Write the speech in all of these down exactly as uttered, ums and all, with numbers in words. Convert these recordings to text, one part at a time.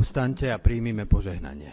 Povstaňte a príjmime požehnanie.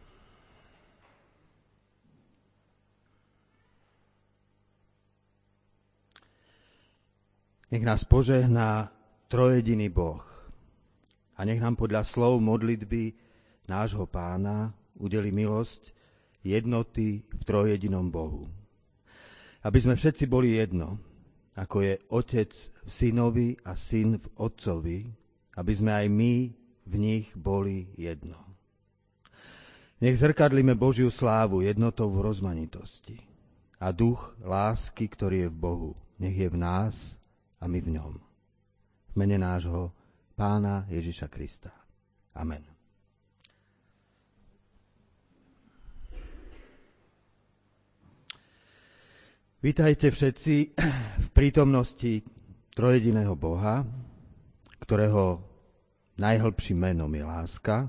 Nech nás požehná trojediný Boh a nech nám podľa slov modlitby nášho Pána udeli milosť jednoty v trojedinom Bohu. Aby sme všetci boli jedno, ako je Otec v Synovi a Syn v Otcovi, aby sme aj my v nich boli jedno. Nech zrkadlíme Božiu slávu jednotou v rozmanitosti a duch lásky, ktorý je v Bohu, nech je v nás a my v ňom. V mene nášho Pána Ježiša Krista. Amen. Vítajte všetci v prítomnosti trojediného Boha, ktorého najhlbším menom je láska.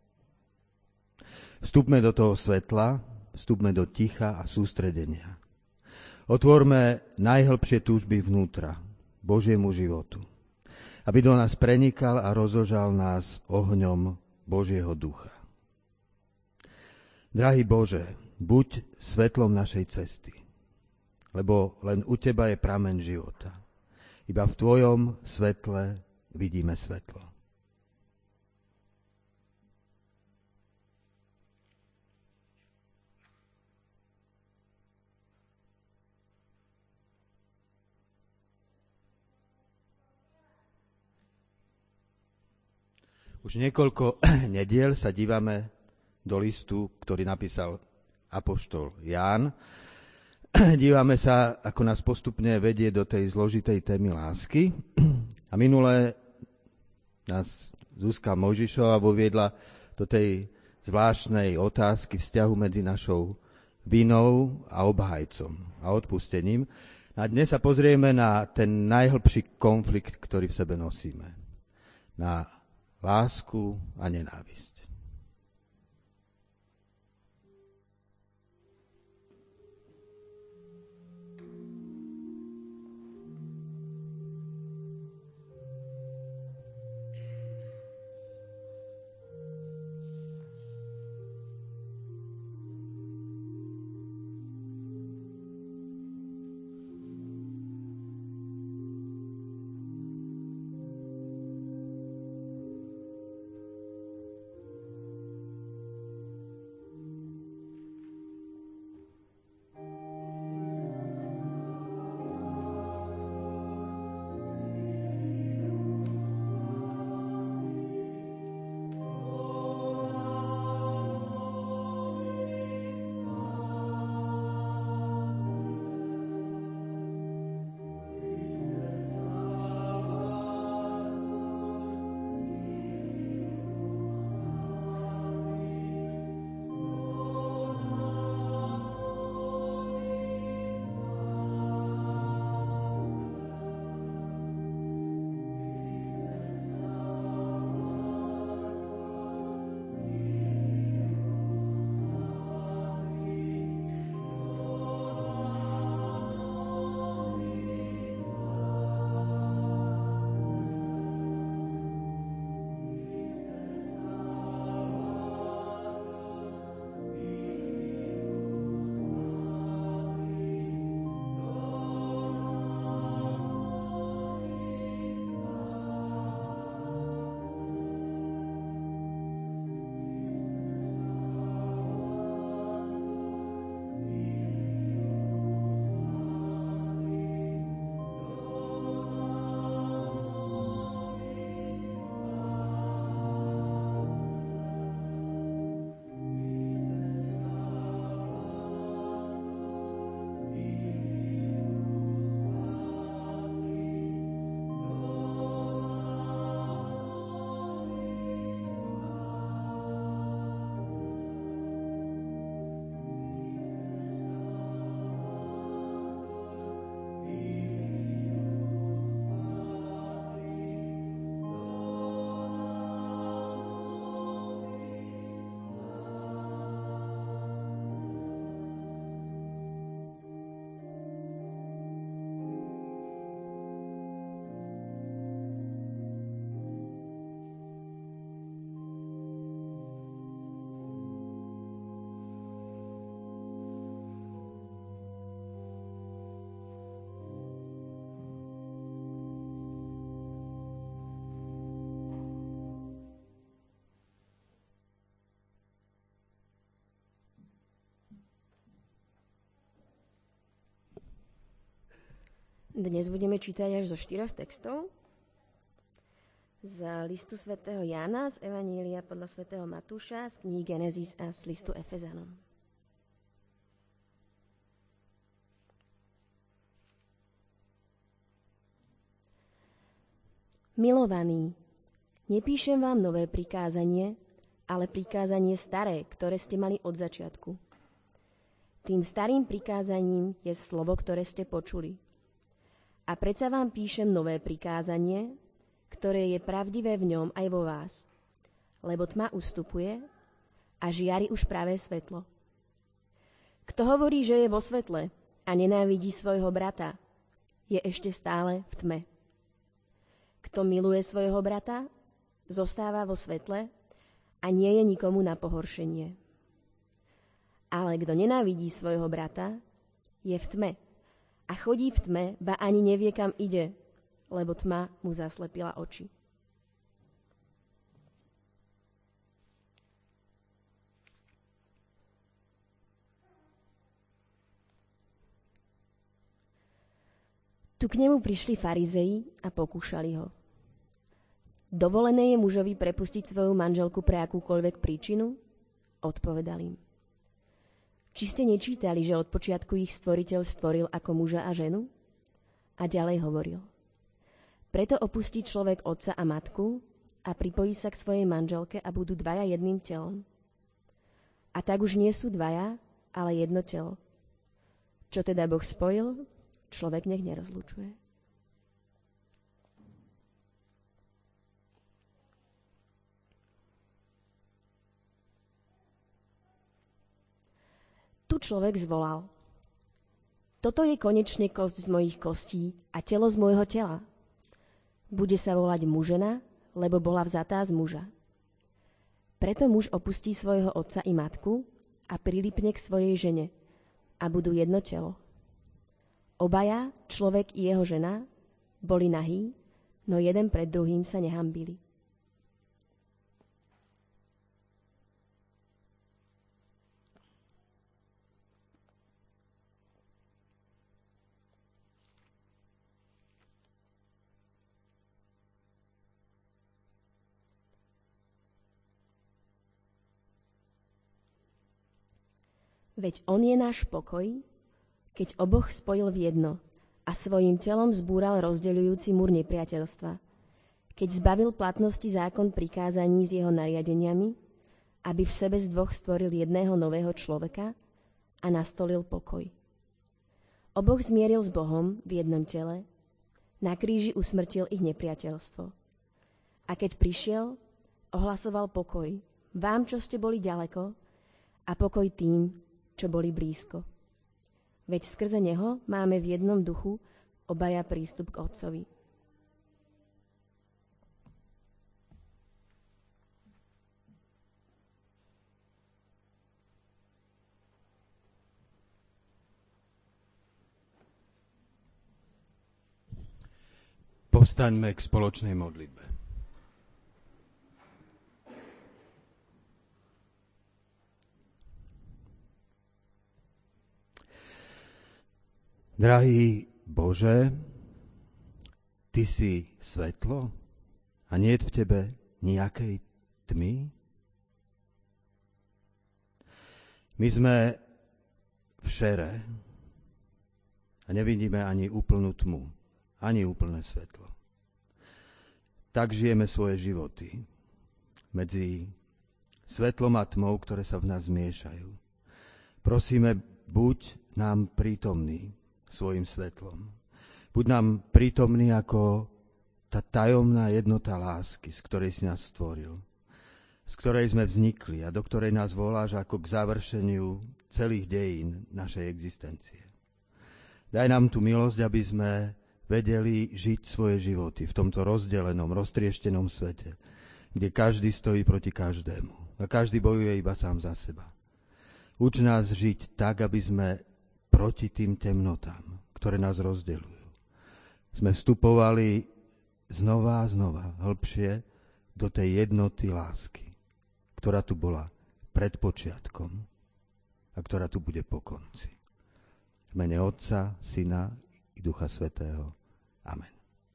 Vstupme do toho svetla, vstupme do ticha a sústredenia. Otvorme najhlbšie túžby vnútra, Božiemu životu, aby do nás prenikal a rozožal nás ohňom Božieho ducha. Drahý Bože, buď svetlom našej cesty, lebo len u Teba je prameň života. Iba v Tvojom svetle vidíme svetlo. Už niekoľko nediel sa dívame do listu, ktorý napísal apoštol Ján. Dívame sa, ako nás postupne vedie do tej zložitej témy lásky. A minulé nás Zuzka Mojžišová voviedla do tej zvláštnej otázky vzťahu medzi našou vinou a obhajcom a odpustením. A dnes sa pozrieme na ten najhlbší konflikt, ktorý v sebe nosíme. Na lásku a nenávisť. Dnes budeme čítať až zo štyroch textov. Z listu svätého Jána, z Evanília podľa svätého Matúša, z knihy Genesis a z listu Efezanom. Milovaní, nepíšem vám nové prikázanie, ale prikázanie staré, ktoré ste mali od začiatku. Tým starým prikázaním je slovo, ktoré ste počuli. A predsa vám píšem nové prikázanie, ktoré je pravdivé v ňom aj vo vás, lebo tma ustupuje a žiari už práve svetlo. Kto hovorí, že je vo svetle a nenávidí svojho brata, je ešte stále v tme. Kto miluje svojho brata, zostáva vo svetle a nie je nikomu na pohoršenie. Ale kto nenávidí svojho brata, je v tme a chodí v tme, ba ani nevie, kam ide, lebo tma mu zaslepila oči. Tu k nemu prišli farizei a pokúšali ho. Dovolené je mužovi prepustiť svoju manželku pre akúkoľvek príčinu? Odpovedal im. Či ste nečítali, že od počiatku ich stvoriteľ stvoril ako muža a ženu? A ďalej hovoril. Preto opustí človek otca a matku a pripojí sa k svojej manželke a budú dvaja jedným telom. A tak už nie sú dvaja, ale jedno telo. Čo teda Boh spojil, človek nech nerozlučuje. Tu človek zvolal. Toto je konečne kosť z mojich kostí a telo z môjho tela. Bude sa volať mužena, lebo bola vzatá z muža. Preto muž opustí svojho otca i matku a prilipne k svojej žene a budú jedno telo. Obaja, človek i jeho žena, boli nahí, no jeden pred druhým sa nehambili. Veď on je náš pokoj, keď oboch spojil v jedno a svojím telom zbúral rozdeľujúci múr nepriateľstva, keď zbavil platnosti zákon prikázaní s jeho nariadeniami, aby v sebe z dvoch stvoril jedného nového človeka a nastolil pokoj. Oboch zmieril s Bohom v jednom tele, na kríži usmrtil ich nepriateľstvo. A keď prišiel, ohlasoval pokoj vám, čo ste boli ďaleko, a pokoj tým, čo boli blízko. Veď skrze neho máme v jednom duchu obaja prístup k Otcovi. Povstaňme k spoločnej modlitbe. Drahý Bože, Ty si svetlo a nie je v Tebe nejakej tmy? My sme v šere a nevidíme ani úplnú tmu, ani úplné svetlo. Tak žijeme svoje životy medzi svetlom a tmou, ktoré sa v nás zmiešajú. Prosíme, buď nám prítomný svojim svetlom. Buď nám prítomný ako tá tajomná jednota lásky, z ktorej si nás stvoril, z ktorej sme vznikli a do ktorej nás voláš ako k završeniu celých dejín našej existencie. Daj nám tú milosť, aby sme vedeli žiť svoje životy v tomto rozdelenom, roztrieštenom svete, kde každý stojí proti každému a každý bojuje iba sám za seba. Uč nás žiť tak, aby sme proti tým temnotám, ktoré nás rozdeľujú. Sme vstupovali znova a znova hlbšie do tej jednoty lásky, ktorá tu bola pred počiatkom a ktorá tu bude po konci. V mene Otca, Syna i i Ducha Svätého. Amen.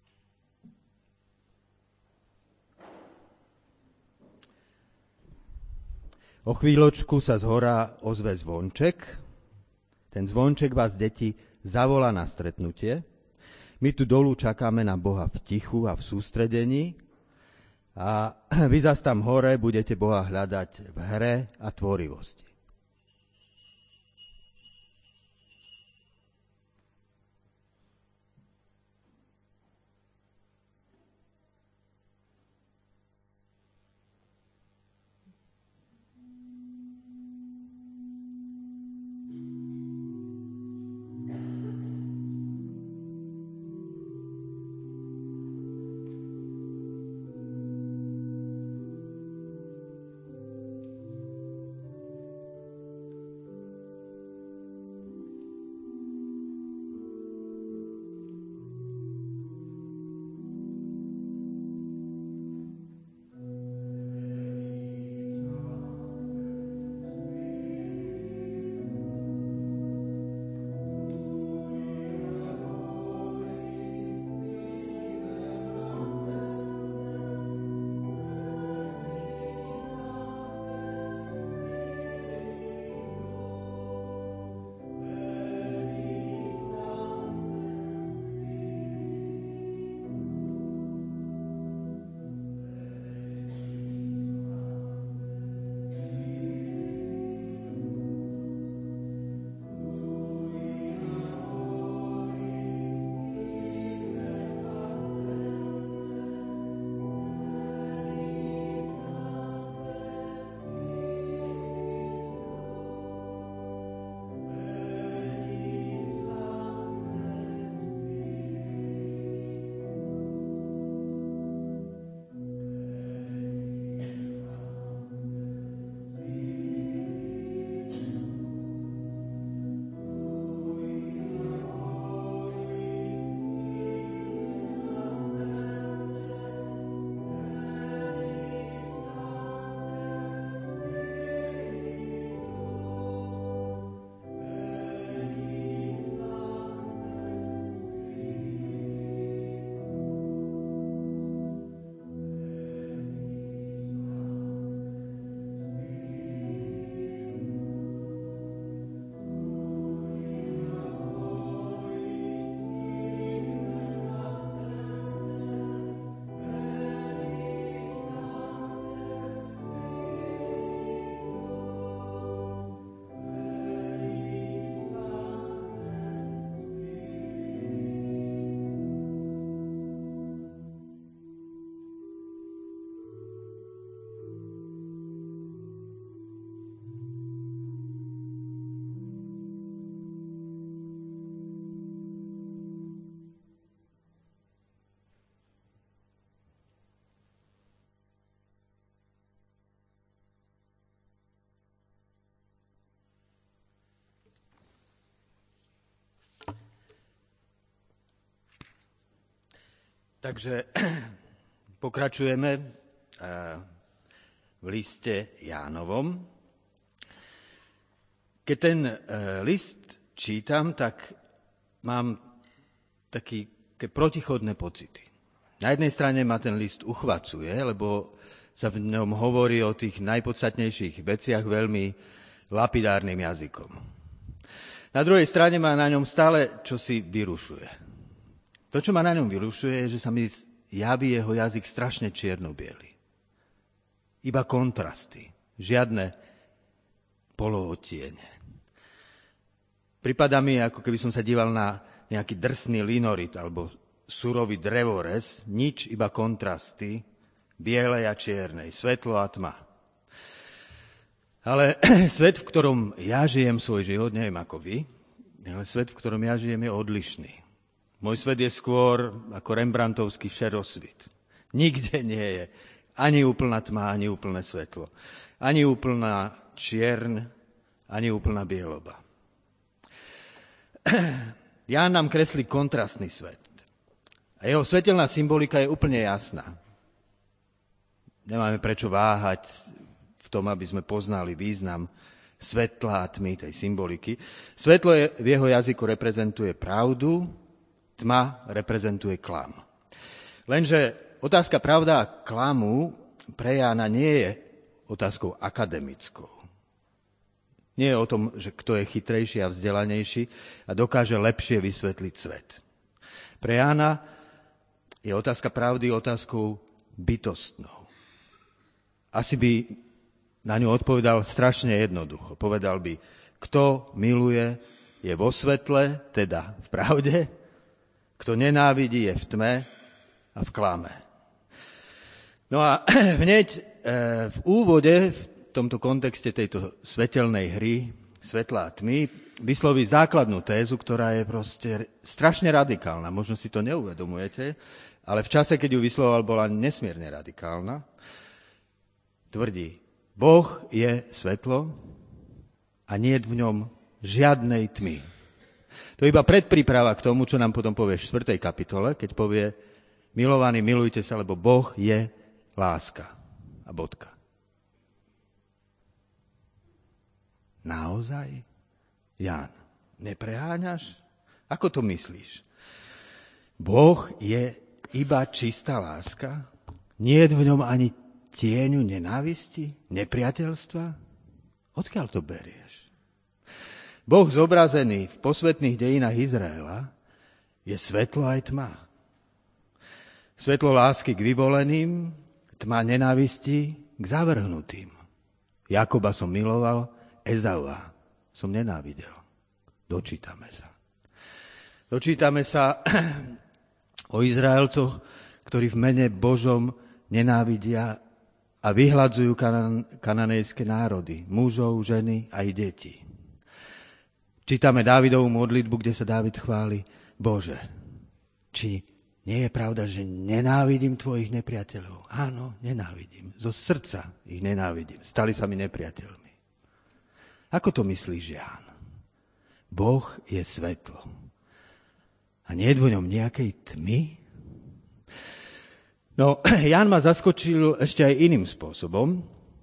O chvíľočku sa zhora ozve zvonček. Ten zvonček vás, deti, zavolá na stretnutie. My tu dolu čakáme na Boha v tichu a v sústredení. A vy zas tam hore budete Boha hľadať v hre a tvorivosti. Takže pokračujeme v liste Jánovom. Keď ten list čítam, tak mám také protichodné pocity. Na jednej strane ma ten list uchvacuje, lebo sa v ňom hovorí o tých najpodstatnejších veciach veľmi lapidárnym jazykom. Na druhej strane ma na ňom stále čosi vyrušuje. To, čo ma na ňom vyrušuje, je, že sa mi javí jeho jazyk strašne čierno-biely. Iba kontrasty, žiadne polootiene. Pripadá mi, ako keby som sa díval na nejaký drsný linorit alebo surový drevorez, nič, iba kontrasty, bielej a čiernej, svetlo a tma. Ale svet, v ktorom ja žijem svoj život, neviem ako vy, ale svet, v ktorom ja žijem, je odlišný. Môj svet je skôr ako rembrandtovský šerosvit. Nikde nie je ani úplná tma, ani úplné svetlo. Ani úplná čierň, ani úplná bieloba. Ján nám kreslí kontrastný svet. A jeho svetelná symbolika je úplne jasná. Nemáme prečo váhať v tom, aby sme poznali význam svetla a tmy tej symboliky. Svetlo je, v jeho jazyku reprezentuje pravdu Tma reprezentuje klam. Lenže otázka pravda a klamu pre Jána nie je otázkou akademickou. Nie je o tom, že kto je chytrejší a vzdelanejší a dokáže lepšie vysvetliť svet. Pre Jána je otázka pravdy otázkou bytostnou. Asi by na ňu odpovedal strašne jednoducho. Povedal by, kto miluje, je vo svetle, teda v pravde, kto nenávidí, je v tme a v klame. No a hneď e, v úvode, v tomto kontexte tejto svetelnej hry, svetla a tmy, vysloví základnú tézu, ktorá je proste strašne radikálna. Možno si to neuvedomujete, ale v čase, keď ju vyslovoval, bola nesmierne radikálna. Tvrdí, Boh je svetlo a nie je v ňom žiadnej tmy. To je iba predpríprava k tomu, čo nám potom povie v štvrtej kapitole, keď povie, milovaní, milujte sa, lebo Boh je láska. A bodka. Naozaj? Ján, nepreháňaš? Ako to myslíš? Boh je iba čistá láska? Nie je v ňom ani tieňu nenávisti, nepriateľstva? Odkiaľ to berieš? Boh zobrazený v posvetných dejinách Izraela je svetlo aj tma. Svetlo lásky k vyvoleným, tma nenávisti k zavrhnutým. Jakoba som miloval, Ezaua som nenávidel. Dočítame sa. Dočítame sa o Izraelcoch, ktorí v mene Božom nenávidia a vyhladzujú kanan- kananejské národy, mužov, ženy aj deti. Čítame Dávidovú modlitbu, kde sa Dávid chváli, Bože, či nie je pravda, že nenávidím tvojich nepriateľov? Áno, nenávidím. Zo srdca ich nenávidím. Stali sa mi nepriateľmi. Ako to myslíš, Ján? Boh je svetlo. A nie je v ňom nejakej tmy? No, Ján ma zaskočil ešte aj iným spôsobom.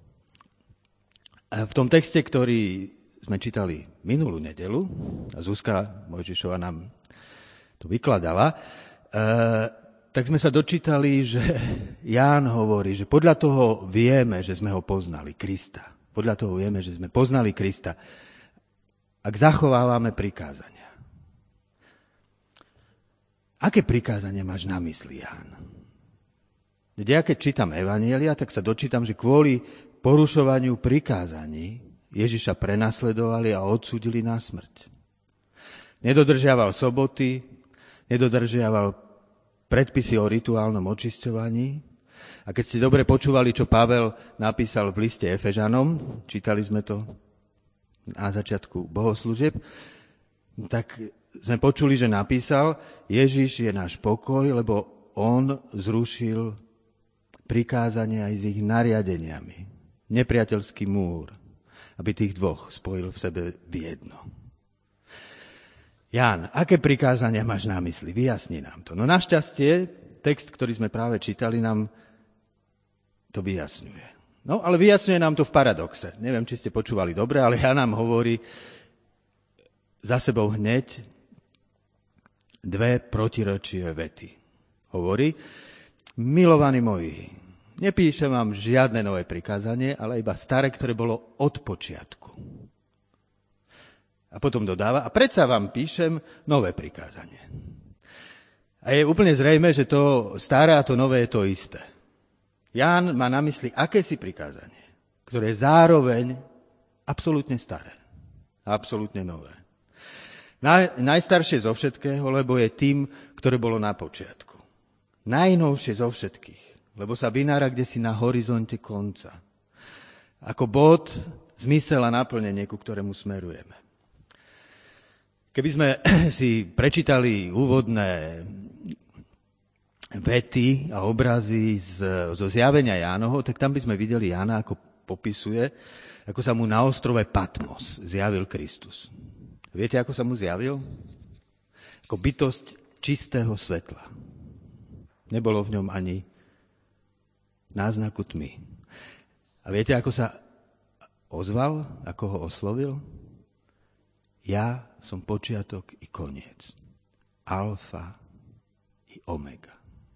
V tom texte, ktorý sme čítali minulú nedeľu, a Zuzka Mojžišova nám to vykladala, Uh, tak sme sa dočítali, že Ján hovorí, že podľa toho vieme, že sme ho poznali, Krista. Podľa toho vieme, že sme poznali Krista, ak zachovávame prikázania. Aké prikázania máš na mysli, Ján? Ja keď čítam Evanjelia, tak sa dočítam, že kvôli porušovaniu prikázaní Ježiša prenasledovali a odsúdili na smrť. Nedodržiaval soboty, nedodržiaval predpisy o rituálnom očisťovaní. A keď ste dobre počúvali, čo Pavel napísal v liste Efežanom, čítali sme to na začiatku bohoslúžieb, tak sme počuli, že napísal, Ježiš je náš pokoj, lebo on zrušil prikázanie aj s ich nariadeniami. Nepriateľský múr, aby tých dvoch spojil v sebe v jedno. Ján, aké prikázania máš na mysli? Vyjasni nám to. No našťastie, text, ktorý sme práve čítali, nám to vyjasňuje. No, ale vyjasňuje nám to v paradoxe. Neviem, či ste počúvali dobre, ale Ján nám hovorí za sebou hneď dve protirečivé vety. Hovorí, milovaní moji, nepíšem vám žiadne nové prikázanie, ale iba staré, ktoré bolo od počiatku. A potom dodáva, a predsa vám píšem nové prikázanie. A je úplne zrejme, že to staré a to nové je to isté. Ján má na mysli akési prikázanie, ktoré je zároveň absolútne staré a absolútne nové. Naj, najstaršie zo všetkého, lebo je tým, ktoré bolo na počiatku. Najnovšie zo všetkých, lebo sa vynára kdesi na horizonte konca. Ako bod, zmysel a naplnenie, ku ktorému smerujeme. Keby sme si prečítali úvodné vety a obrazy z, zo zjavenia Jánoho, tak tam by sme videli Jána, ako popisuje, ako sa mu na ostrove Patmos zjavil Kristus. Viete, ako sa mu zjavil? Ako bytosť čistého svetla. Nebolo v ňom ani náznaku tmy. A viete, ako sa ozval, ako ho oslovil? Ja som počiatok i koniec. Alfa i omega.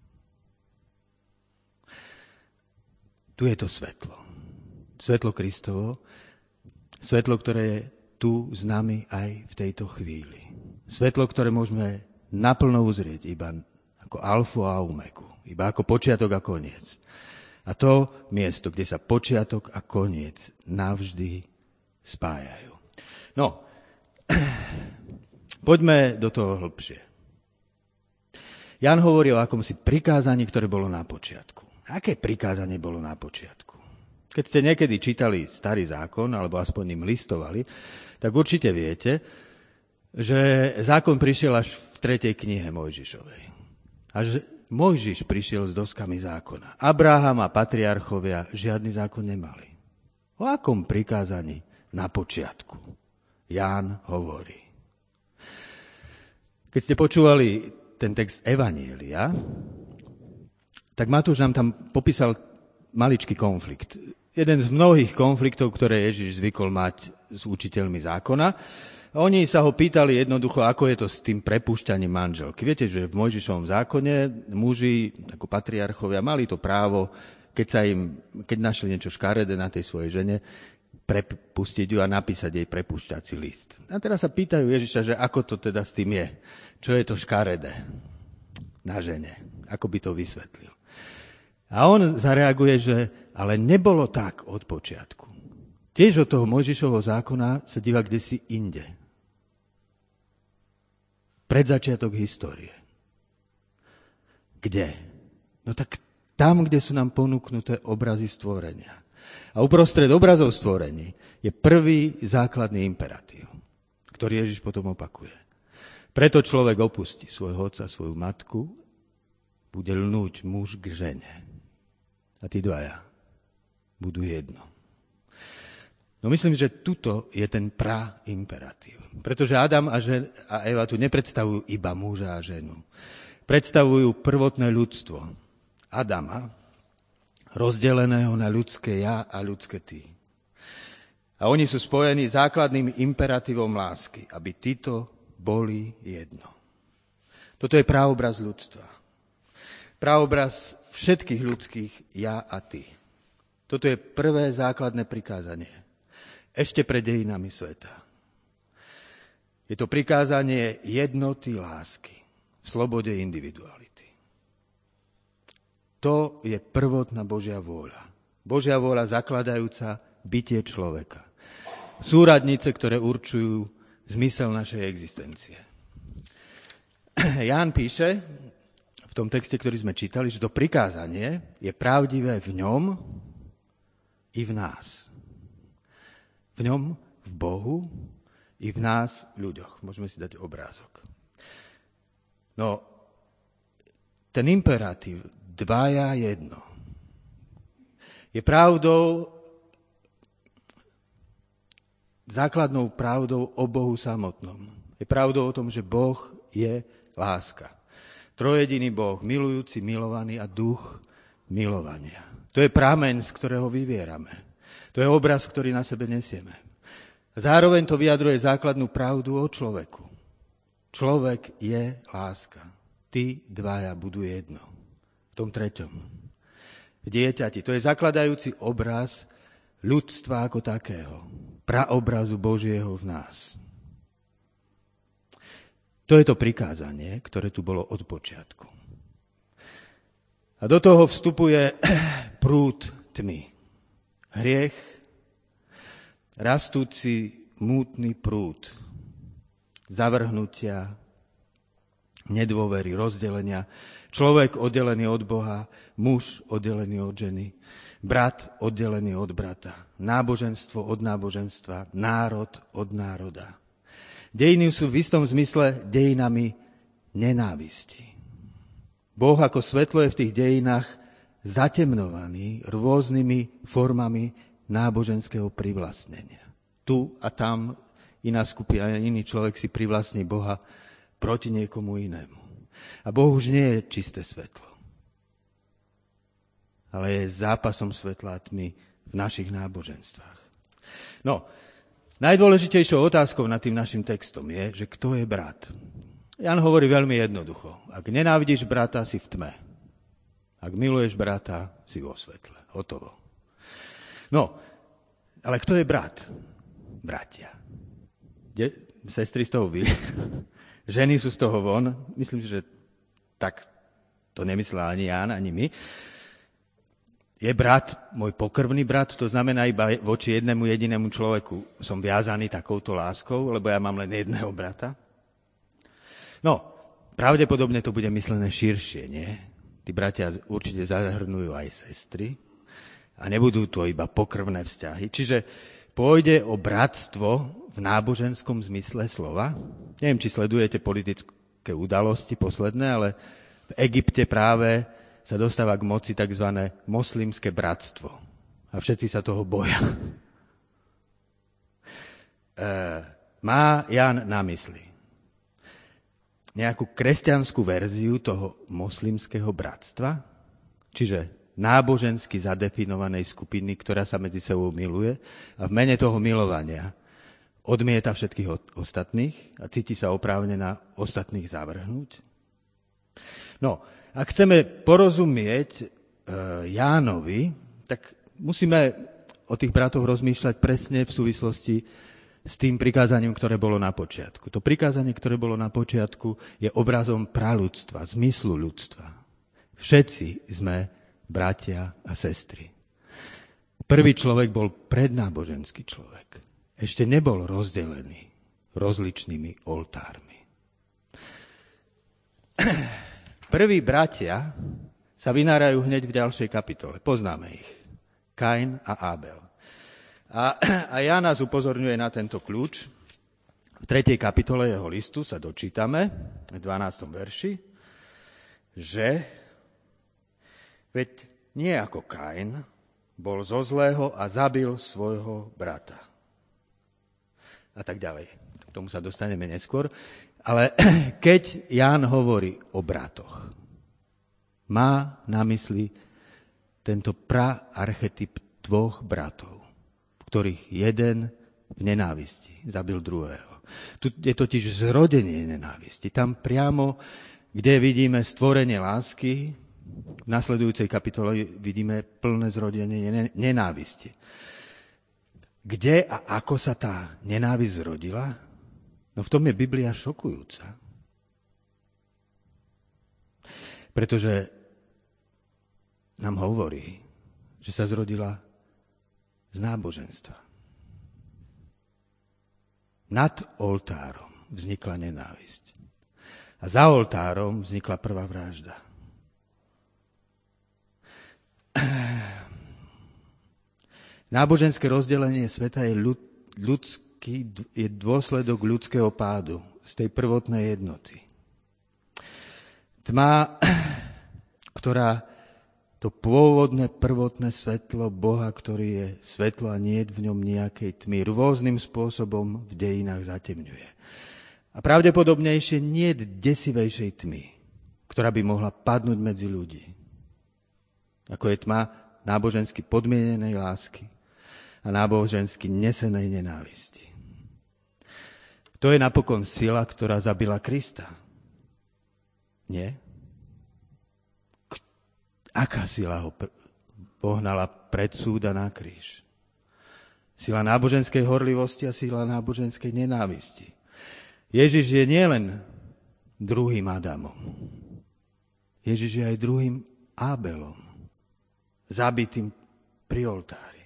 Tu je to svetlo. Svetlo Kristovo, svetlo, ktoré je tu s nami aj v tejto chvíli. Svetlo, ktoré môžeme naplno uzrieť iba ako alfu a omegu, iba ako počiatok a koniec. A to miesto, kde sa počiatok a koniec navždy spájajú. No, poďme do toho hlbšie. Jan hovorí o akomsi prikázaní, ktoré bolo na počiatku. Aké prikázanie bolo na počiatku? Keď ste niekedy čítali Starý zákon, alebo aspoň im listovali, tak určite viete, že zákon prišiel až v tretej knihe Mojžišovej. Až Mojžiš prišiel s doskami zákona. Abraham a patriarchovia žiadny zákon nemali. O akom prikázaní na počiatku Ján hovorí? Keď ste počúvali ten text Evanielia, tak Matúš nám tam popísal maličký konflikt. Jeden z mnohých konfliktov, ktoré Ježiš zvykol mať s učiteľmi zákona. Oni sa ho pýtali jednoducho, ako je to s tým prepúšťaním manželky. Viete, že v Mojžišovom zákone muži, ako patriarchovia, mali to právo, keď sa im, keď našli niečo škaredé na tej svojej žene, prepustiť ju a napísať jej prepúšťací list. A teraz sa pýtajú Ježiša, že ako to teda s tým je. Čo je to škaredé na žene? Ako by to vysvetlil? A on zareaguje, že ale nebolo tak od počiatku. Tiež od toho Mojžišovho zákona sa díva kdesi inde. Pred začiatok histórie. Kde? No tak tam, kde sú nám ponúknuté obrazy stvorenia. A uprostred obrazov stvorení je prvý základný imperatív, ktorý Ježiš potom opakuje. Preto človek opustí svojho otca, svoju matku, bude lnúť muž k žene. A tí dvaja budú jedno. No myslím, že tuto je ten pra-imperatív. Pretože Adam a, žen, a Eva tu nepredstavujú iba muža a ženu. Predstavujú prvotné ľudstvo. Adama, rozdeleného na ľudské ja a ľudské ty. A oni sú spojení základným imperatívom lásky, aby títo boli jedno. Toto je právobraz ľudstva. Právobraz všetkých ľudských ja a ty. Toto je prvé základné prikázanie. Ešte pred dejinami sveta. Je to prikázanie jednoty lásky v slobode individuality. To je prvotná Božia vôľa. Božia vôľa zakladajúca bytie človeka. Súradnice, ktoré určujú zmysel našej existencie. Ján píše v tom texte, ktorý sme čítali, že to prikázanie je pravdivé v ňom i v nás. V ňom, v Bohu, i v nás, ľuďoch. Môžeme si dať obrázok. No, ten imperatív, dvaja jedno, je pravdou, základnou pravdou o Bohu samotnom. Je pravdou o tom, že Boh je láska. Trojediný Boh, milujúci, milovaný a duch milovania. To je prameň, z ktorého vyvierame. To je obraz, ktorý na sebe nesieme. Zároveň to vyjadruje základnú pravdu o človeku. Človek je láska. Tí dvaja budú jedno. V tom treťom. V dieťati. To je zakladajúci obraz ľudstva ako takého. Praobrazu Božieho v nás. To je to prikázanie, ktoré tu bolo od počiatku. A do toho vstupuje prúd tmy. Hriech, rastúci mútny prúd zavrhnutia, nedôvery, rozdelenia. Človek oddelený od Boha, muž oddelený od ženy, brat oddelený od brata, náboženstvo od náboženstva, národ od národa. Dejiny sú v istom zmysle dejinami nenávisti. Boh ako svetlo je v tých dejinách zatemnovaný rôznymi formami náboženského privlastnenia. Tu a tam iná skupina, iný človek si privlastní Boha proti niekomu inému. A Boh už nie je čisté svetlo, ale je zápasom svetla a tmy v našich náboženstvách. No, najdôležitejšou otázkou nad tým našim textom je, že kto je brat. Jan hovorí veľmi jednoducho. Ak nenávidíš brata, si v tme. Ak miluješ brata, si vo svetle. Hotovo. No, ale kto je brat? Bratia. De- sestry z toho vy. Ženy sú z toho von. Myslím, že tak to nemyslela ani Ján, ani my. Je brat, môj pokrvný brat, to znamená iba voči jednému jedinému človeku som viazaný takouto láskou, lebo ja mám len jedného brata. No, pravdepodobne to bude myslené širšie, nie? Tí bratia určite zahrnujú aj sestry a nebudú to iba pokrvné vzťahy. Čiže pôjde o bratstvo v náboženskom zmysle slova. Neviem, či sledujete politické udalosti posledné, ale v Egypte práve sa dostáva k moci tzv. Moslimské bratstvo. A všetci sa toho boja. E, má Jan na mysli nejakú kresťanskú verziu toho moslimského bratstva, čiže nábožensky zadefinovanej skupiny, ktorá sa medzi sebou miluje a v mene toho milovania odmieta všetkých ostatných a cíti sa oprávnená ostatných zavrhnúť. No, ak chceme porozumieť e, Jánovi, tak musíme o tých bratoch rozmýšľať presne v súvislosti s tým prikázaním, ktoré bolo na počiatku. To prikázanie, ktoré bolo na počiatku, je obrazom praľudstva, zmyslu ľudstva. Všetci sme bratia a sestry. Prvý človek bol prednáboženský človek. Ešte nebol rozdelený rozličnými oltármi. Prví bratia sa vynárajú hneď v ďalšej kapitole. Poznáme ich. Kain a Abel. A, a ja nás upozorňuje na tento kľúč. V tretej kapitole jeho listu sa dočítame, v dvanástom verši, že veď nie ako Kain bol zo zlého a zabil svojho brata. A tak ďalej. K tomu sa dostaneme neskôr. Ale keď Ján hovorí o bratoch, má na mysli tento praarchetyp dvoch bratov, ktorých jeden v nenávisti zabil druhého. Tu je totiž zrodenie nenávisti. Tam priamo, kde vidíme stvorenie lásky, v nasledujúcej kapitole vidíme plné zrodenie nenávisti. Kde a ako sa tá nenávisť zrodila? No v tom je Biblia šokujúca. Pretože nám hovorí, že sa zrodila z náboženstva. Nad oltárom vznikla nenávisť. A za oltárom vznikla prvá vražda. Náboženské rozdelenie sveta je ľud, ľudský, je dôsledok ľudského pádu z tej prvotnej jednoty. Tma, ktorá to pôvodné, prvotné svetlo Boha, ktorý je svetlo a nie je v ňom nejakej tmy, rôznym spôsobom v dejinách zatemňuje. A pravdepodobnejšie nie je desivejšej tmy, ktorá by mohla padnúť medzi ľudí. Ako je tma nábožensky podmienenej lásky a nábožensky nesenej nenávisti. To je napokon sila, ktorá zabila Krista. Nie? Aká sila ho pr- pohnala pred súd a na kríž? Sila náboženskej horlivosti a sila náboženskej nenávisti. Ježiš je nielen druhým Adamom. Ježiš je aj druhým Abelom, zabitým pri oltári.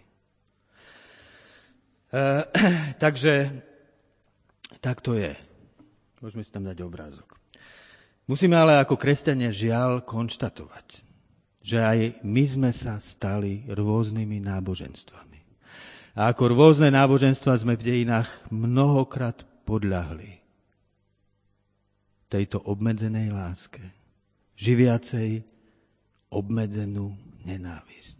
E, takže tak to je. Môžeme si tam dať obrázok. Musíme ale ako kresťania žiaľ konštatovať, že aj my sme sa stali rôznymi náboženstvami. A ako rôzne náboženstva sme v dejinách mnohokrát podľahli tejto obmedzenej láske, živiacej obmedzenú nenávisť.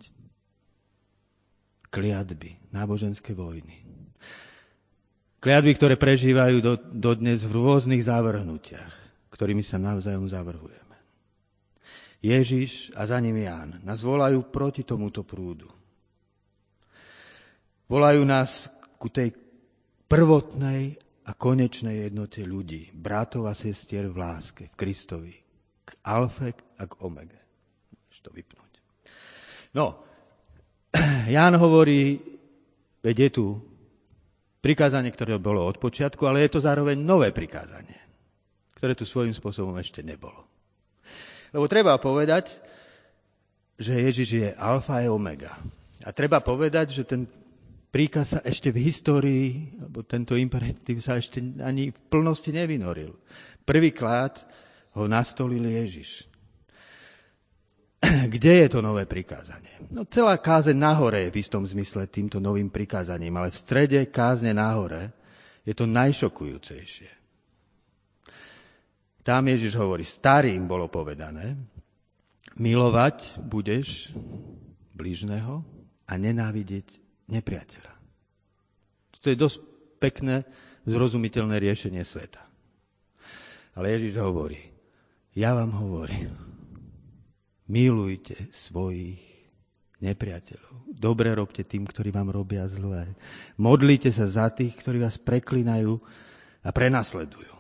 Kliatby, náboženské vojny. Kliatby, ktoré prežívajú do, dodnes v rôznych zavrhnutiach, ktorými sa navzájom zavrhujeme. Ježiš a za ním Ján nás volajú proti tomuto prúdu. Volajú nás ku tej prvotnej a konečnej jednote ľudí, bratov a sestier v láske, v Kristovi, k alfe a k omege. Môžeš to vypnúť. No, Ján hovorí, veď je tu prikázanie, ktoré bolo od počiatku, ale je to zároveň nové prikázanie, ktoré tu svojím spôsobom ešte nebolo. Lebo treba povedať, že Ježiš je alfa a omega. A treba povedať, že ten príkaz sa ešte v histórii, alebo tento imperatív sa ešte ani v plnosti nevynoril. Prvýkrát ho nastolil Ježiš. Kde je to nové prikázanie? No, celá kázeň nahore je v istom zmysle týmto novým prikázaním, ale v strede kázne nahore je to najšokujúcejšie. Tam Ježiš hovorí, starým bolo povedané, milovať budeš blížneho a nenávidieť nepriateľa. To je dosť pekné, zrozumiteľné riešenie sveta. Ale Ježiš hovorí, ja vám hovorím, milujte svojich nepriateľov. Dobre robte tým, ktorí vám robia zlé. Modlite sa za tých, ktorí vás preklinajú a prenasledujú.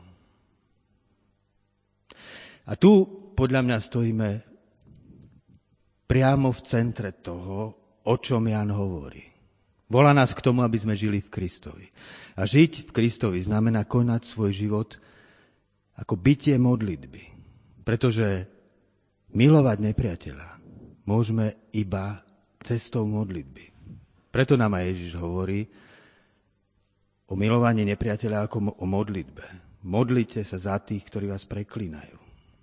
A tu, podľa mňa, stojíme priamo v centre toho, o čom Ján hovorí. Volá nás k tomu, aby sme žili v Kristovi. A žiť v Kristovi znamená konať svoj život ako bytie modlitby. Pretože milovať nepriateľa môžeme iba cestou modlitby. Preto nám aj Ježiš hovorí o milovaní nepriateľa ako o modlitbe. Modlite sa za tých, ktorí vás preklínajú.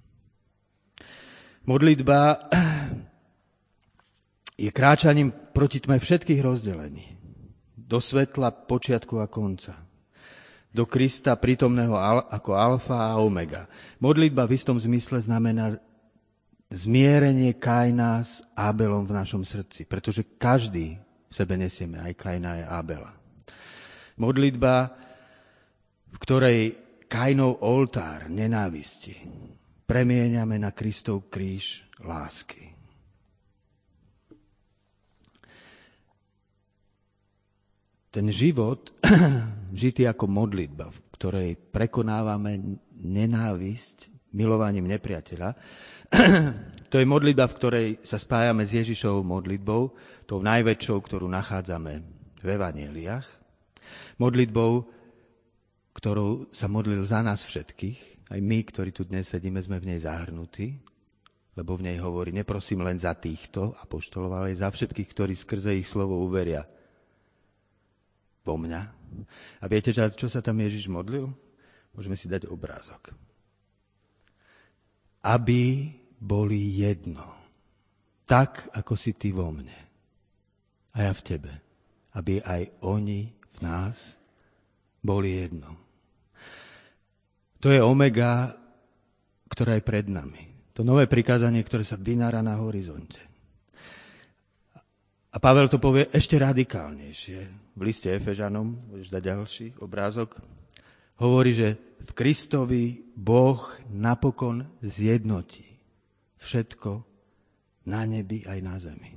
Modlitba je kráčaním proti tme všetkých rozdelení. Do svetla počiatku a konca. Do Krista prítomného ako alfa a omega. Modlitba v istom zmysle znamená zmierenie Kaina s Abelom v našom srdci. Pretože každý v sebe nesieme, aj Kaina aj Abela. Modlitba, v ktorej Kainov oltár nenávisti premieňame na Kristov kríž lásky. Ten život, žitý ako modlitba, v ktorej prekonávame nenávisť milovaním nepriateľa, to je modlitba, v ktorej sa spájame s Ježišovou modlitbou, tou najväčšou, ktorú nachádzame v evanjeliách. Modlitbou, ktorou sa modlil za nás všetkých, aj my, ktorí tu dnes sedíme, sme v nej zahrnutí, lebo v nej hovorí, neprosím len za týchto apoštolov, ale aj za všetkých, ktorí skrze ich slovo uveria vo mňa. A viete, čo sa tam Ježiš modlil? Môžeme si dať obrázok. Aby boli jedno. Tak, ako si ty vo mne. A ja v tebe. Aby aj oni v nás boli jedno. To je omega, ktorá je pred nami. To nové prikázanie, ktoré sa vynára na horizonte. A Pavel to povie ešte radikálnejšie. V liste Efežanom, budeš dať ďalší obrázok, hovorí, že v Kristovi Boh napokon zjednotí všetko na nebi aj na zemi.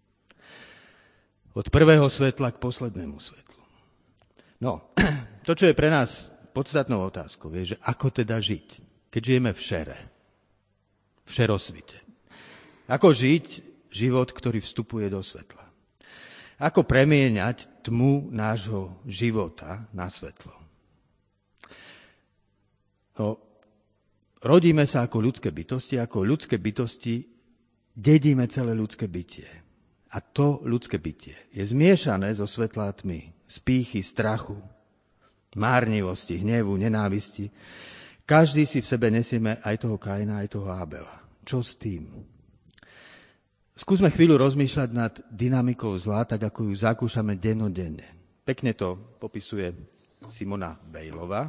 Od prvého svetla k poslednému svetlu. No, to, čo je pre nás podstatnou otázkou, je, že ako teda žiť, keď žijeme v šere, v šerosvite. Ako žiť život, ktorý vstupuje do svetla. Ako premieňať tmu nášho života na svetlo. No, rodíme sa ako ľudské bytosti, ako ľudské bytosti dedíme celé ľudské bytie. A to ľudské bytie je zmiešané zo svetla a tmy, z pýchy, strachu, márnivosti, hnevu, nenávisti. Každý si v sebe nesieme aj toho Kaina, aj toho Abela. Čo s tým? Skúsme chvíľu rozmýšľať nad dynamikou zla, tak ako ju zakúšame dennodenne. Pekne to popisuje Simona Vejlová,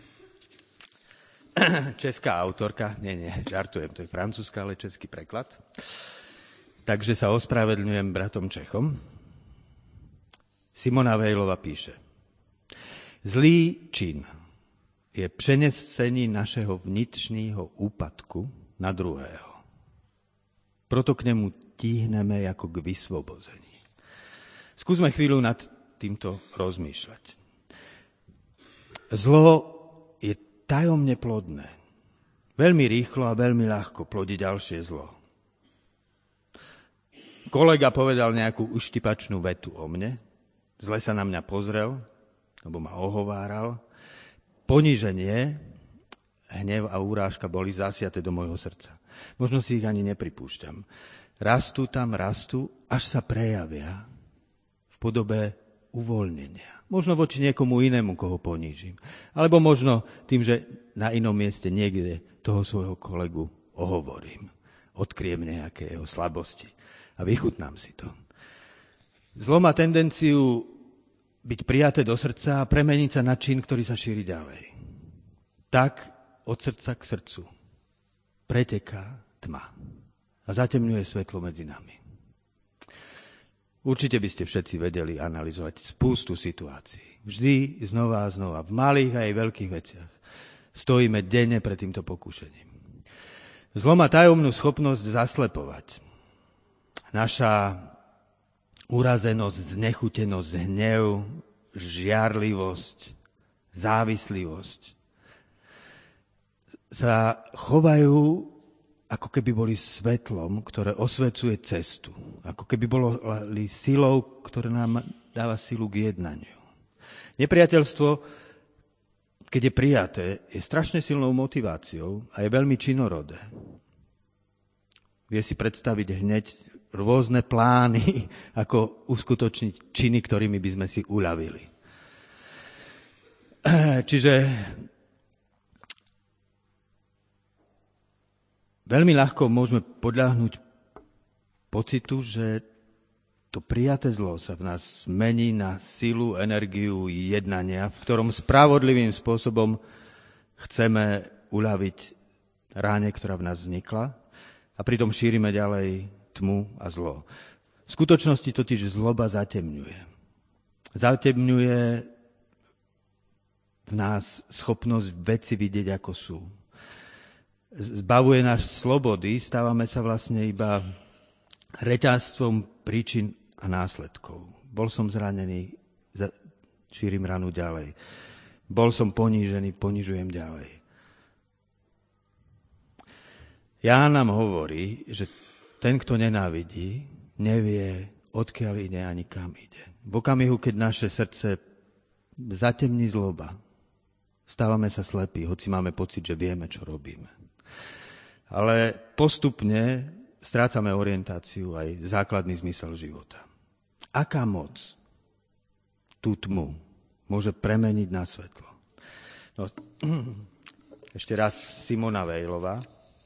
česká autorka. Nie, nie, žartujem, to je francúzska, ale český preklad. Takže sa ospravedlňujem bratom Čechom. Simona Vejlová píše: Zlý čin je prenesení našeho vnitřního úpadku na druhého. Proto k nemu tíhneme ako k vysvobození. Skúsme chvíľu nad týmto rozmýšľať. Zlo je tajomne plodné. Veľmi rýchlo a veľmi ľahko plodí ďalšie zlo. Kolega povedal nejakú uštipačnú vetu o mne, zle sa na mňa pozrel, lebo ma ohováral. Poníženie, hnev a urážka boli zasiate do môjho srdca. Možno si ich ani nepripúšťam. Rastú tam, rastú, až sa prejavia v podobe uvoľnenia. Možno voči niekomu inému, koho ponížim. Alebo možno tým, že na inom mieste niekde toho svojho kolegu ohovorím. Odkriem nejaké jeho slabosti a vychutnám si to. Zlo má tendenciu byť prijaté do srdca a premeniť sa na čin, ktorý sa šíri ďalej. Tak od srdca k srdcu preteká tma a zatemňuje svetlo medzi nami. Určite by ste všetci vedeli analyzovať spústu situácií. Vždy, znova a znova, v malých aj veľkých veciach. Stojíme denne pred týmto pokúšením. Zlo má tajomnú schopnosť zaslepovať. Naša urazenosť, znechutenosť, hnev, žiarlivosť, závislivosť sa chovajú, ako keby boli svetlom, ktoré osvecuje cestu. Ako keby boli silou, ktorá nám dáva silu k jednaniu. Nepriateľstvo, keď je prijaté, je strašne silnou motiváciou a je veľmi činorodé. Vie si predstaviť hneď rôzne plány, ako uskutočniť činy, ktorými by sme si uľavili. Čiže veľmi ľahko môžeme podľahnúť pocitu, že to prijaté zlo sa v nás mení na silu, energiu jednania, v ktorom spravodlivým spôsobom chceme uľaviť ráne, ktorá v nás vznikla, a pritom šírime ďalej tmu a zlo. V skutočnosti totiž zloba zatemňuje. Zatemňuje v nás schopnosť veci vidieť, ako sú. Zbavuje nás slobody, stávame sa vlastne iba reťazstvom príčin a následkov. Bol som zranený, šírim ranu ďalej. Bol som ponížený, ponižujem ďalej. Ján nám hovorí, že ten, kto nenávidí, nevie, odkiaľ ide ani kam ide. V okamihu, keď naše srdce zatemní zloba, stávame sa slepí, hoci máme pocit, že vieme, čo robíme. Ale postupne strácame orientáciu aj základný zmysel života. Aká moc tú tmu môže premeniť na svetlo? No, ešte raz Simona Weilová.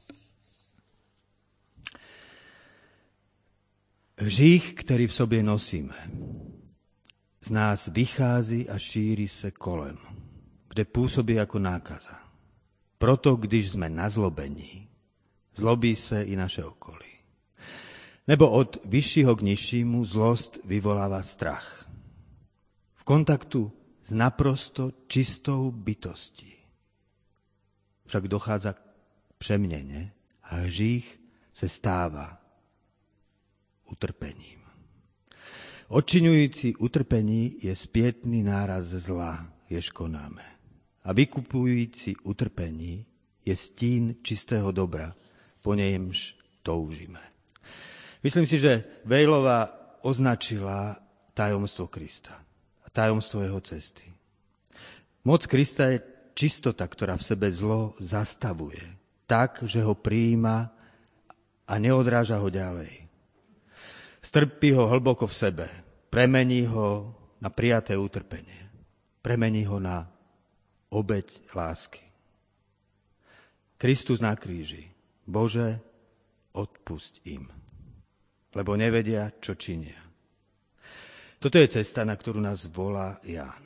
Hřích, který v sobě nosíme, z nás vychází a šíří se kolem, kde působí jako nákaza. Proto, když jsme nazlobení, zlobí se i naše okolí. Nebo od vyššího k nižšímu zlost vyvolává strach. V kontaktu s naprosto čistou bytostí však dochádza k přeměně a hřích se stává utrpením. Odčiňujúci utrpení je spätný náraz zla, jež konáme. A vykupujúci utrpení je stín čistého dobra, po nejemž toužíme. Myslím si, že Weilová označila tajomstvo Krista a tajomstvo jeho cesty. Moc Krista je čistota, ktorá v sebe zlo zastavuje, tak, že ho prijíma a neodráža ho ďalej. Strpí ho hlboko v sebe, premení ho na prijaté utrpenie, premení ho na obeť lásky. Kristus na kríži. Bože, odpusť im, lebo nevedia, čo činia. Toto je cesta, na ktorú nás volá Ján.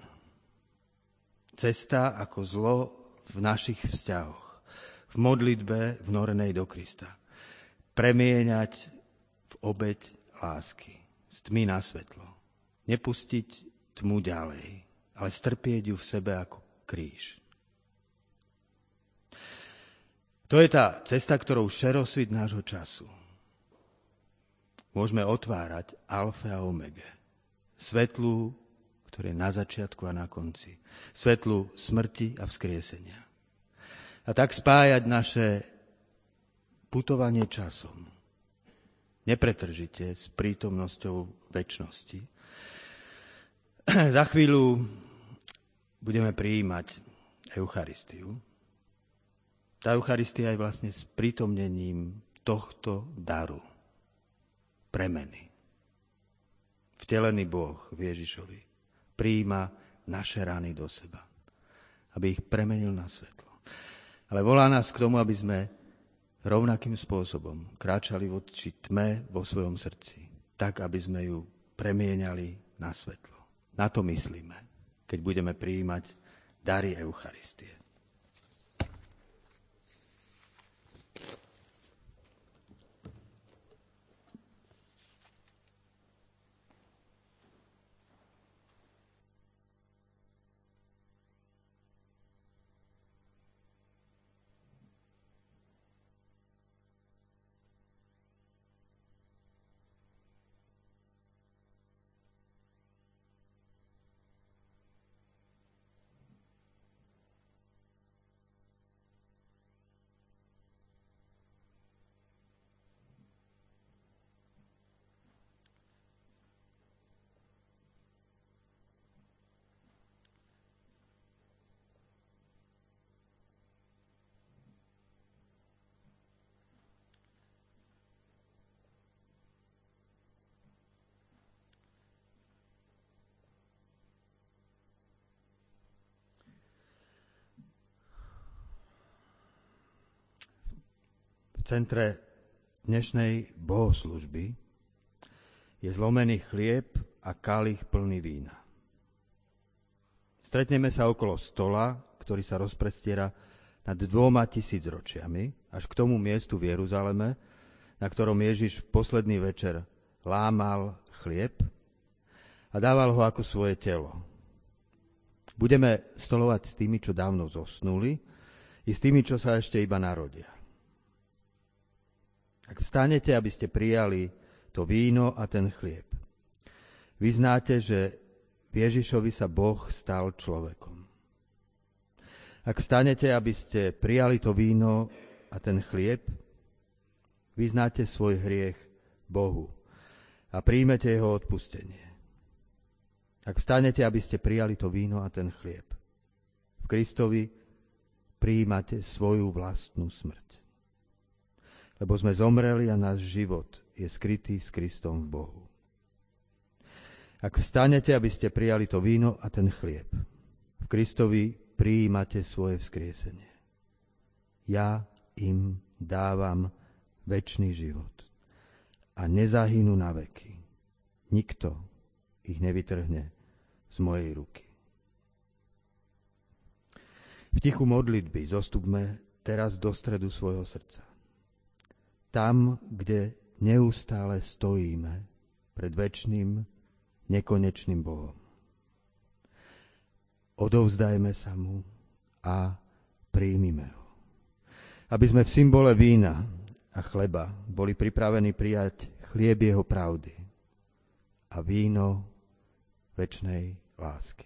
Cesta ako zlo v našich vzťahoch, v modlitbe vnorenej do Krista. Premieňať v obeť lásky, z tmy na svetlo. Nepustiť tmu ďalej, ale strpieť ju v sebe ako kríž. To je tá cesta, ktorou šerosvit nášho času môžeme otvárať alfe a omege. Svetlu, ktoré je na začiatku a na konci. Svetlu smrti a vzkriesenia. A tak spájať naše putovanie časom, nepretržite s prítomnosťou večnosti. Za chvíľu budeme prijímať Eucharistiu. Tá Eucharistia je vlastne sprítomnením tohto daru, premeny. Vtelený Boh v Ježišovi prijíma naše rany do seba, aby ich premenil na svetlo. Ale volá nás k tomu, aby sme rovnakým spôsobom kráčali voči tme vo svojom srdci, tak, aby sme ju premieňali na svetlo. Na to myslíme, keď budeme prijímať dary Eucharistie. V centre dnešnej bohoslužby je zlomený chlieb a kalich plný vína. Stretneme sa okolo stola, ktorý sa rozprestiera nad dvoma tisícročiami, až k tomu miestu v Jeruzaleme, na ktorom Ježiš v posledný večer lámal chlieb a dával ho ako svoje telo. Budeme stolovať s tými, čo dávno zosnuli, i s tými, čo sa ešte iba narodia. Ak vstanete, aby ste prijali to víno a ten chlieb, vyznáte, že v Ježišovi sa Boh stal človekom. Ak vstanete, aby ste prijali to víno a ten chlieb, vyznáte svoj hriech Bohu a príjmete jeho odpustenie. Ak vstanete, aby ste prijali to víno a ten chlieb, v Kristovi prijímate svoju vlastnú smrť. Lebo sme zomreli a náš život je skrytý s Kristom v Bohu. Ak vstanete, aby ste prijali to víno a ten chlieb, v Kristovi prijímate svoje vzkriesenie. Ja im dávam večný život a nezahynú na veky. Nikto ich nevytrhne z mojej ruky. V tichu modlitby zostupme teraz do stredu svojho srdca. Tam, kde neustále stojíme pred večným, nekonečným Bohom. Odovzdajme sa mu a príjmime ho. Aby sme v symbole vína a chleba boli pripravení prijať chlieb jeho pravdy a víno večnej lásky.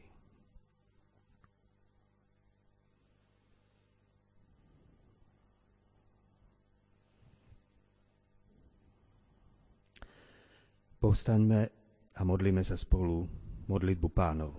Povstaňme a modlíme sa spolu modlitbu Pánovu.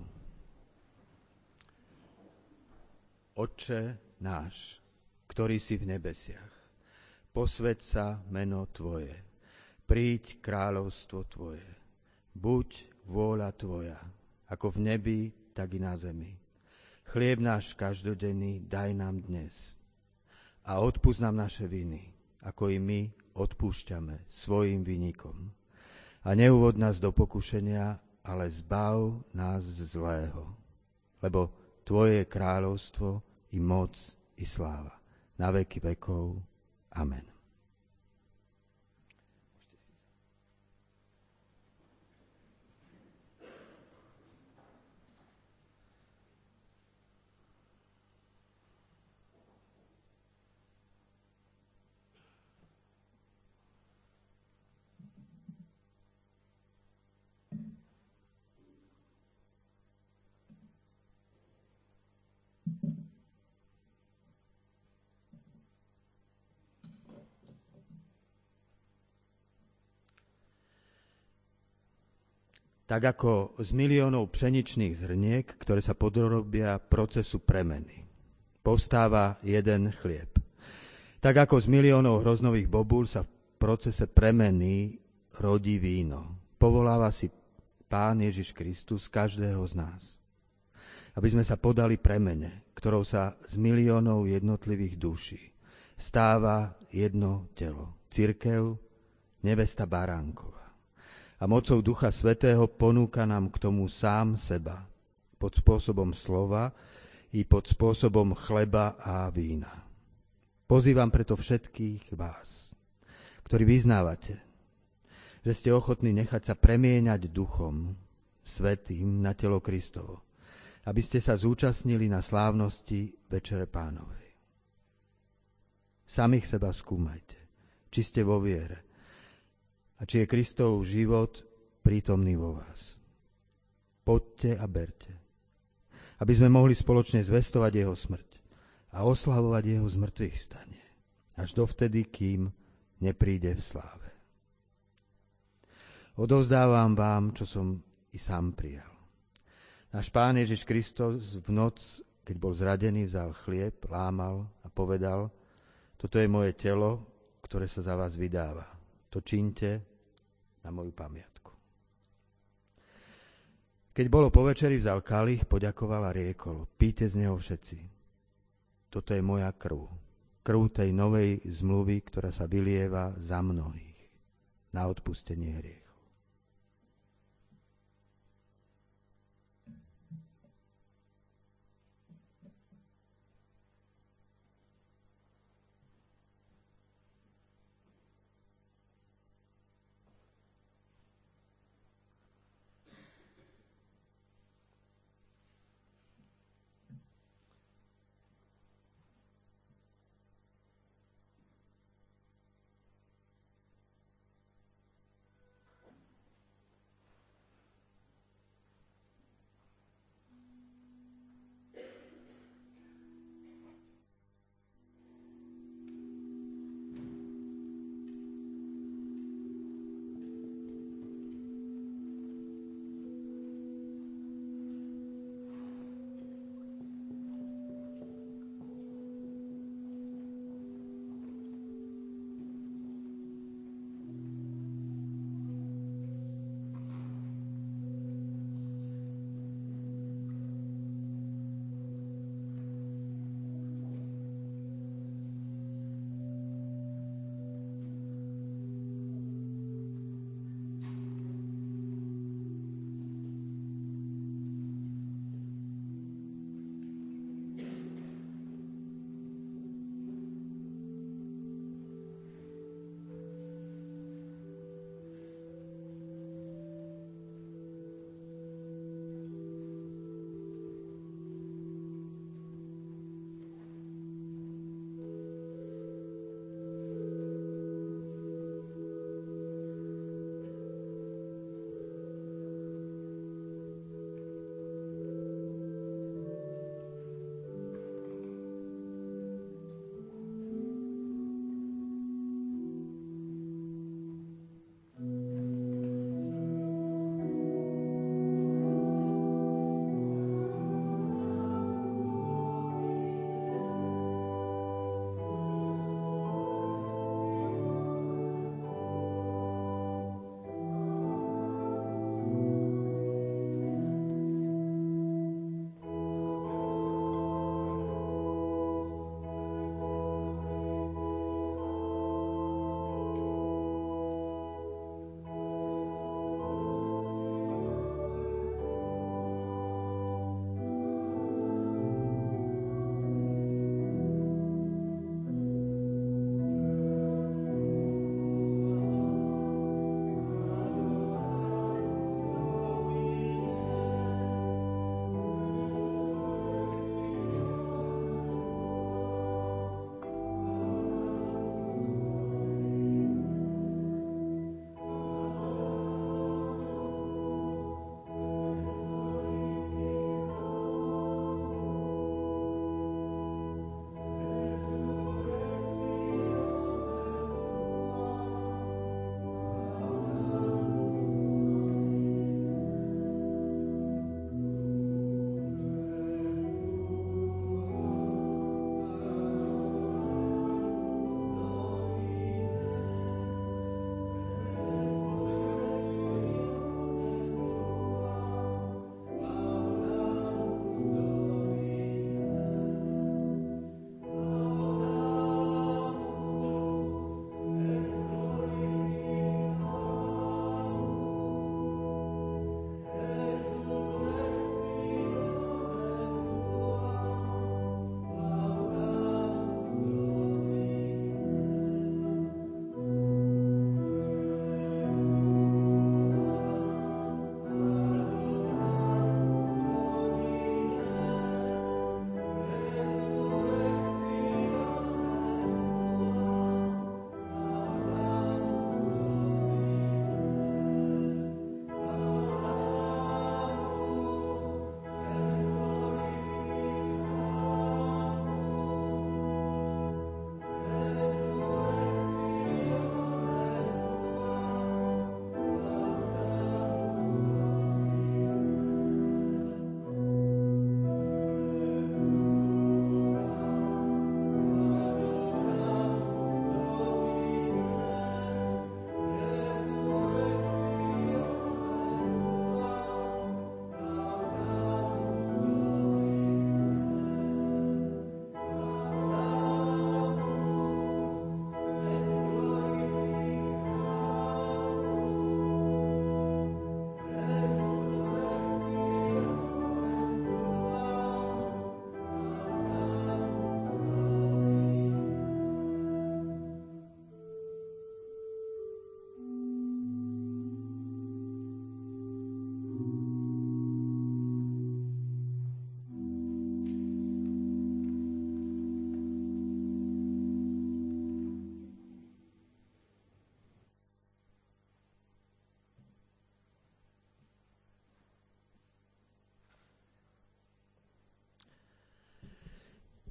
Otče náš, ktorý si v nebesiach, posväť sa meno Tvoje, príď kráľovstvo Tvoje, buď vôľa Tvoja, ako v nebi, tak i na zemi. Chlieb náš každodenný daj nám dnes a odpusť nám naše viny, ako i my odpúšťame svojim vinníkom. A neuvod nás do pokušenia, ale zbav nás z zlého. Lebo Tvoje je kráľovstvo, i moc, i sláva. Na veky vekov. Amen. Tak ako z miliónov pšeničných zrniek, ktoré sa podrobia procesu premeny, povstáva jeden chlieb. Tak ako z miliónov hroznových bobúľ sa v procese premeny rodí víno. Povoláva si Pán Ježiš Kristus každého z nás, aby sme sa podali premene, ktorou sa z miliónov jednotlivých duší stáva jedno telo, cirkev, nevesta Baránkova. A mocou Ducha Svätého ponúka nám k tomu sám seba, pod spôsobom slova i pod spôsobom chleba a vína. Pozývam preto všetkých vás, ktorí vyznávate, že ste ochotní nechať sa premieňať Duchom Svätým na telo Kristovo, aby ste sa zúčastnili na slávnosti Večere Pánovej. Samých seba skúmajte, či ste vo viere a či je Kristov život prítomný vo vás. Poďte a berte, aby sme mohli spoločne zvestovať jeho smrť a oslavovať jeho zmrtvých stanie, až dovtedy, kým nepríde v sláve. Odovzdávam vám, čo som i sám prijal. Náš Pán Ježiš Kristus v noc, keď bol zradený, vzal chlieb, lámal a povedal: toto je moje telo, ktoré sa za vás vydáva. To čiňte na moju pamiatku. Keď bolo po večeri, vzal kalich, poďakoval a riekol: píte z neho všetci. Toto je moja krv. Krv tej novej zmluvy, ktorá sa vylieva za mnohých na odpustenie hriechov.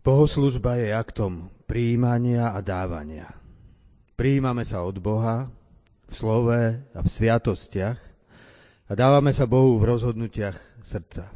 Bohoslužba je aktom prijímania a dávania. Prijímame sa od Boha v slove a v sviatostiach a dávame sa Bohu v rozhodnutiach srdca.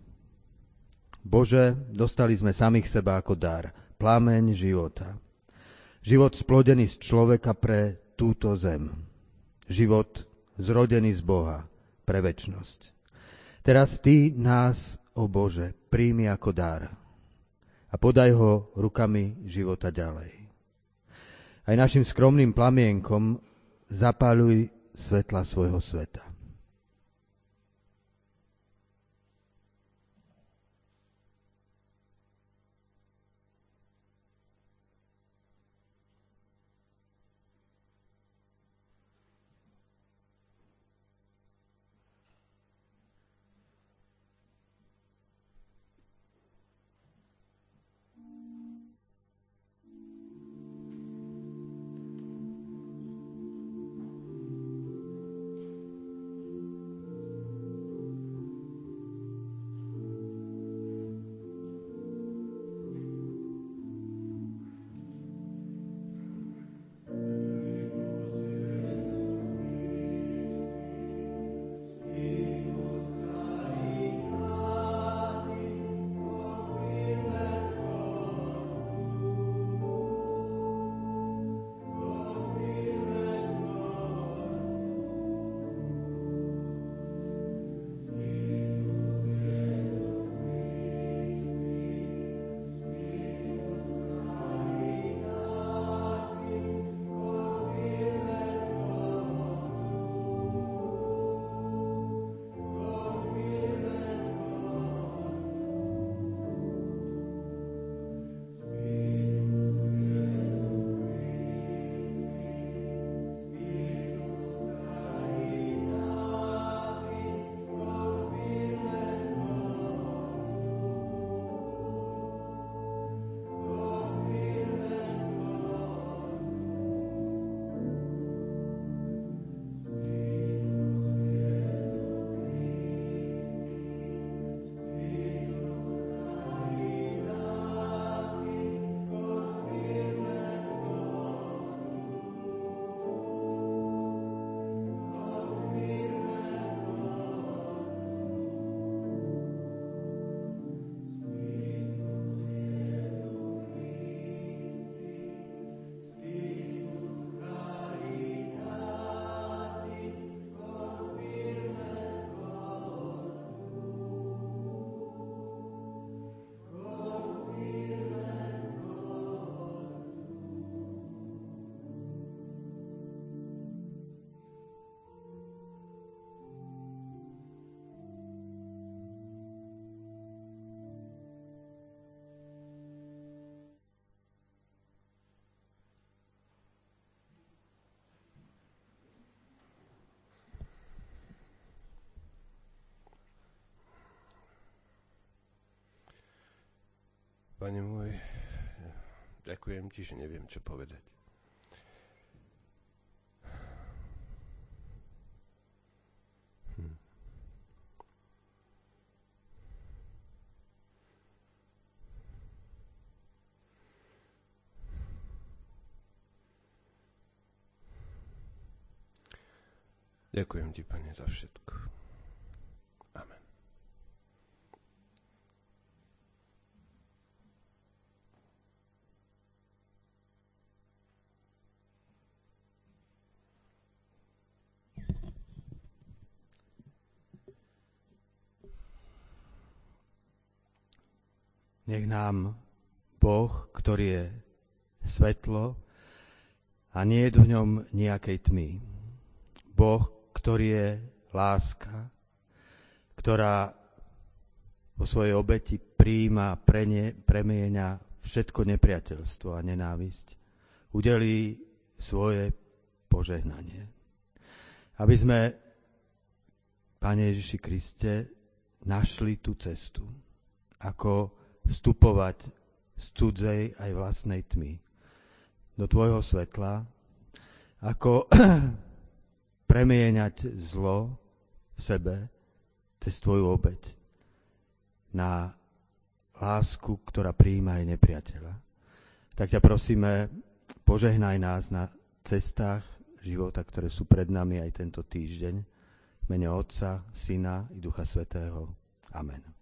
Bože, dostali sme samých seba ako dar, plameň života. Život splodený z človeka pre túto zem. Život zrodený z Boha pre večnosť. Teraz Ty nás, o Bože, príjmi ako dar a podaj ho rukami života ďalej. Aj našim skromným plamienkom zapáľuj svetla svojho sveta. Pane môj, ďakujem Ti, že neviem, čo povedať. Hm. Ďakujem Ti, Pane, za všetko. Amen. Nech nám Boh, ktorý je svetlo a nie je v ňom nejakej tmy. Boh, ktorý je láska, ktorá vo svojej obeti prijíma, prene, premieňa všetko nepriateľstvo a nenávisť, udelí svoje požehnanie. Aby sme, Pane Ježiši Kriste, našli tú cestu, ako vstupovať z cudzej aj vlastnej tmy do Tvojho svetla, ako premieňať zlo v sebe cez Tvoju obeť na lásku, ktorá prijíma aj nepriateľa. Tak ťa prosíme, požehnaj nás na cestách života, ktoré sú pred nami aj tento týždeň. V mene Otca, Syna i Ducha Svätého. Amen.